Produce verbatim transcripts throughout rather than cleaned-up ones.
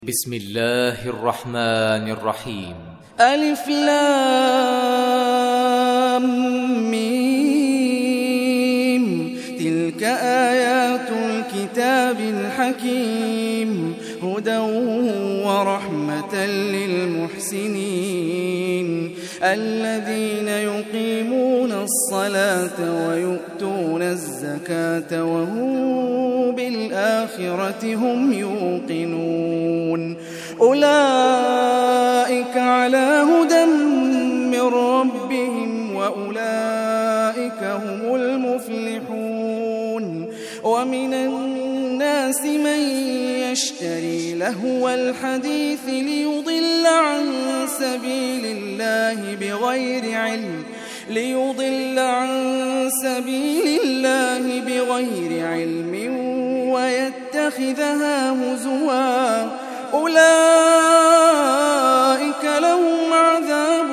بسم الله الرحمن الرحيم. ألف لام ميم. تلك آيات الكتاب الحكيم، هدى ورحمة للمحسنين الذين يقيمون الصلاة ويؤتون الزكاة وهم بالآخرة هم يوقنون. أولئك على هدى من ربهم وأولئك هم المفلحون. ومن الناس من يشتري لهو الحديث ليضل عن سبيل الله بغير علم ليضل عن سبيل الله بغير علم ويتخذها هزوا. أولئك لهم عذاب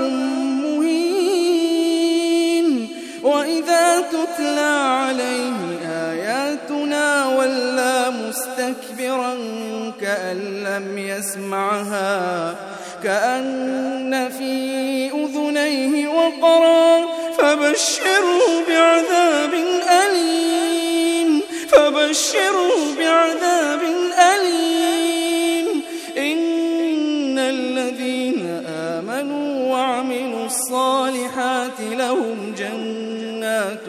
مهين. وإذا تتلى عليه آياتنا ولى مستكبرا كأن لم يسمعها كأن في أذنيه وقرا. فبشره بعذاب أليم فبشره بعذاب أليم. إن الذين آمنوا وعملوا الصالحات لهم جنات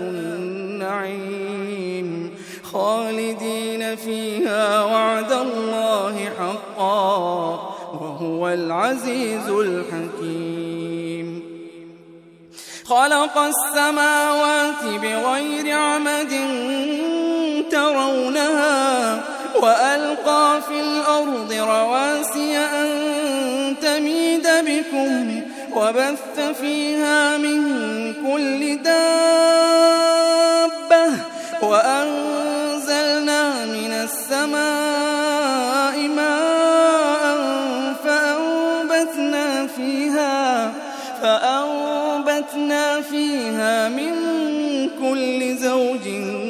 النعيم خالدين فيها وعد الله حقا وهو العزيز الحكيم. خلق السماوات بغير عمد ترونها وألقى في الأرض رواسي أن تميد بكم وبث فيها من كل دابة وأنزلنا من السماء ماء فأنبتنا فيها فأنبتنا فيها من كل زوج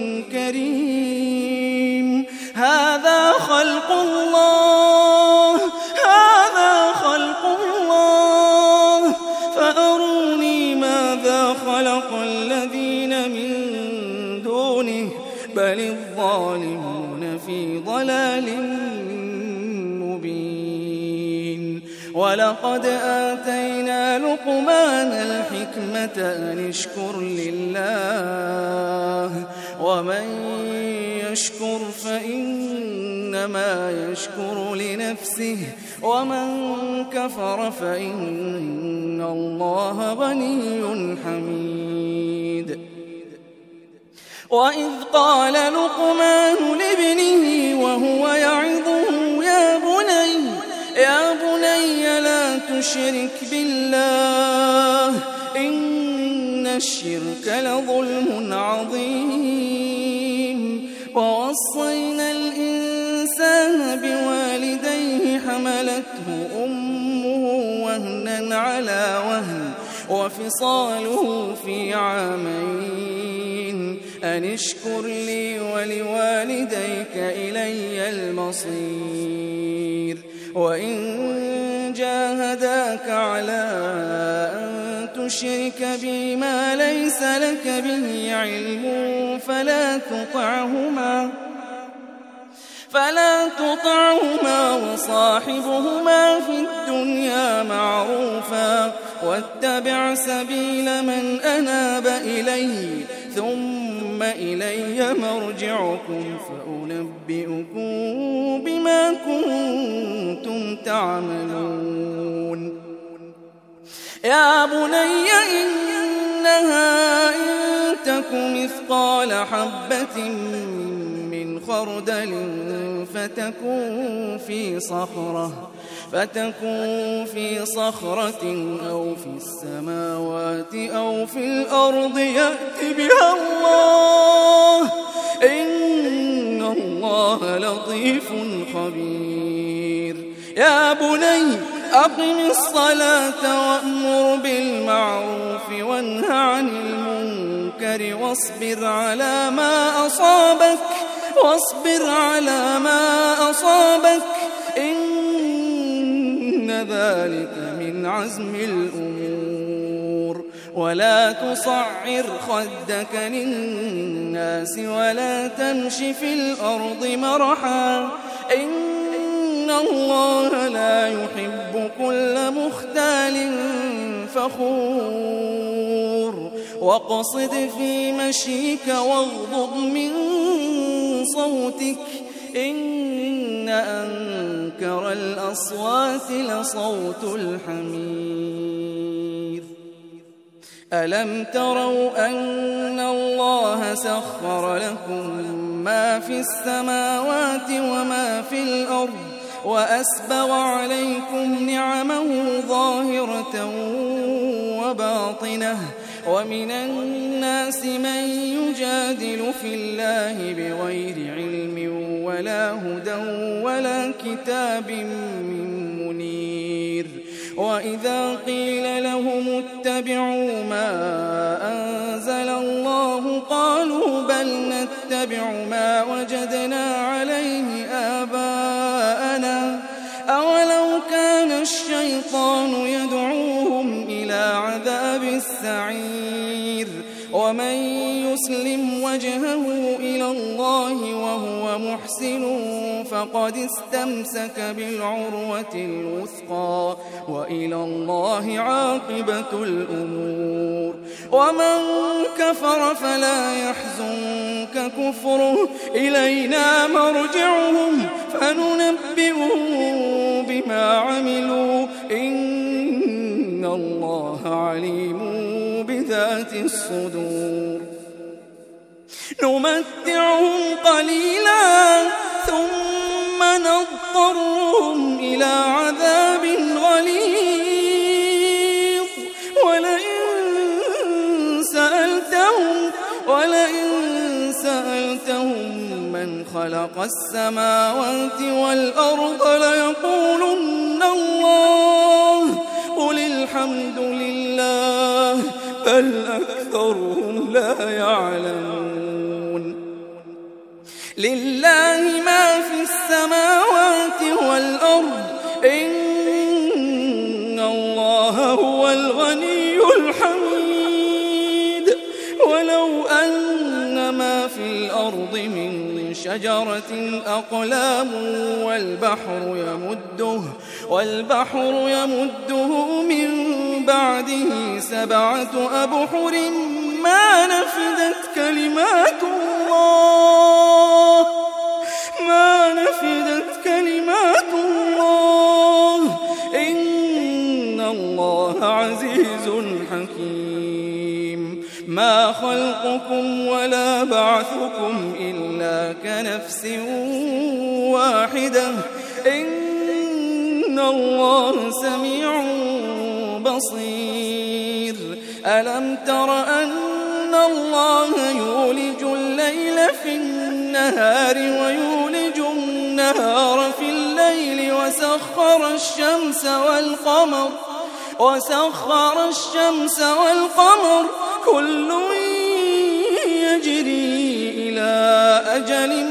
كريم. هذا خلق الله هذا خلق الله فأروني ماذا خلق الذين من دونه بل الظالمون في ضلال مبين. ولقد آتينا لقمان الحكمة أن اشكر لله ومن يشكر فإنما يشكر لنفسه ومن كفر فإن الله غني حميد. وإذ قال لقمان لابنه وهو يعظه يا بني يا بني لا تشرك بالله إن الشرك لظلم عظيم. ووصينا الإنسان بوالديه حملته أمه وهنا على وهن وفصاله في عامين أن اشكر لي ولوالديك إلي المصير. وإن جاهداك على أن تشرك بي ما ليس لك به علم فلا تطعهما فلا تطعهما وصاحبهما في الدنيا معروفا واتبع سبيل من أناب إلي ثم إلي مرجعكم فأنبئكم بما كنتم تعملون. يا بني إنها إن تك مثقال حبة من خردل فتكون في صخرة فتكون في صخرة أو في السماوات أو في الأرض يأت بها الله إن الله لطيف خبير. يا بني أقم الصلاة وأمر بالمعروف وانه عن المنكر واصبر على ما أصابك واصبر على ما أصابك إن ذلك من عزم الأمور. ولا تصعر خدك للناس ولا تمش في الأرض مرحا إن الله لا يحب كل مختال فخور. واقصد في مشيك واغضض من صوتك إن أنكر الأصوات لصوت الحمير. ألم تروا أن الله سخر لكم ما في السماوات وما في الأرض وأسبغ عليكم نعمه ظاهرة وباطنة ومن الناس من يجادل في الله بغير علم ولا هدى ولا كتاب منير. وإذا قيل لهم اتبعوا ما أنزل الله قالوا بل نتبع ما وجدنا عليه آباءنا أولو كان الشيطان يدعوهم إلى عذاب السعير. ومن يسلم وجهه إلى الله وهو محسن فقد استمسك بالعروة الوثقى وإلى الله عاقبة الأمور. ومن كفر فلا يحزنك كفره إلينا مرجعهم فننبئهم بما عملوا إن الله عليم بذات الصدور. نمتعهم قليلا ثم نضطرهم إلى عذاب غليظ. ولئن سألتهم ولئن سألتهم من خلق السماوات والأرض ليقولن الله قل الحمد لله بل أكثرهم لا يعلمون. لله ما في السماوات والأرض إن الله هو الغني الحميد. ولو أن ما في الأرض من شجرة أقلام والبحر يمده والبحر يمده من بعده سبعة أبحر ما نفدت كلمات الله ما نفدت كلمات الله إن الله عزيز حكيم. ما خلقكم ولا بعثكم إلا كنفس واحدة إن الله سميع بصير. ألم تر أن الله يولج الليل في النهار ويولج النهار في الليل وسخر الشمس والقمر وسخر الشمس والقمر كل يجري إلى أجل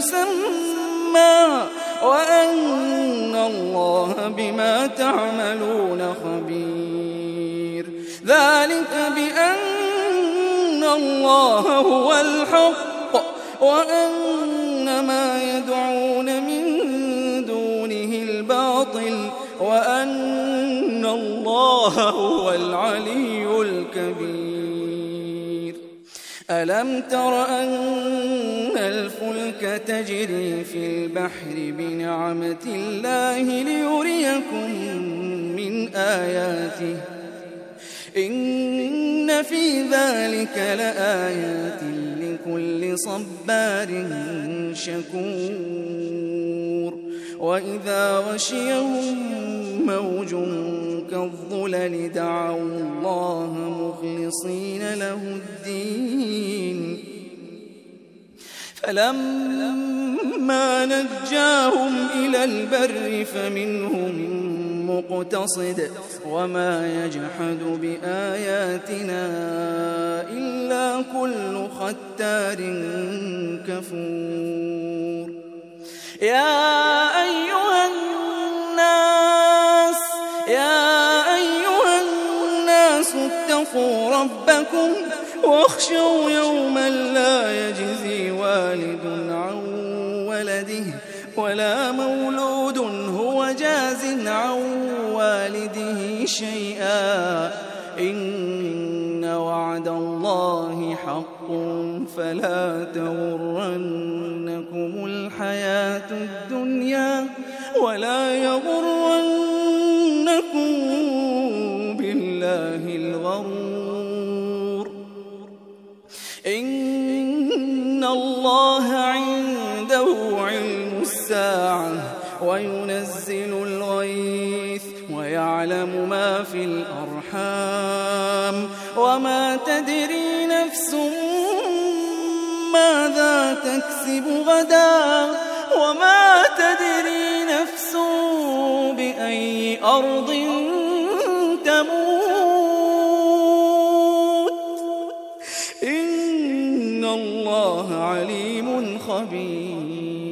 مسمى وأن الله بما تعملون خبير. ذلك بأن الله هو الحق وأن ما يدعون من دونه الباطل وأن الله هو العلي الكبير. ألم تر أن الفلك تجري في البحر بنعمة الله ليريكم من آياته إن في ذلك لآيات لكل صبار شكور. وإذا غشيهم موج كالظلل دعوا الله مخلصين له الدين فلما نجاهم إلى البر فمنهم مقتصد وما يجحد بآياتنا إلا كل ختار كفور. يا أيها الناس اتقوا ربكم واخشوا يوما لا يجزي والد عن ولده ولا مولود هو جاز عن والده شيئا إن وعد الله حق فلا تغرنكم الحياة الدنيا ولا يغرنكم بالله الغرور إن الله عنده علم الساعة وينزل الغيث ويعلم ما في الأرحام وما تدري نفس ماذا تكسب غدا وما تدري نفس بأي أرض تموت إن الله عليم خبير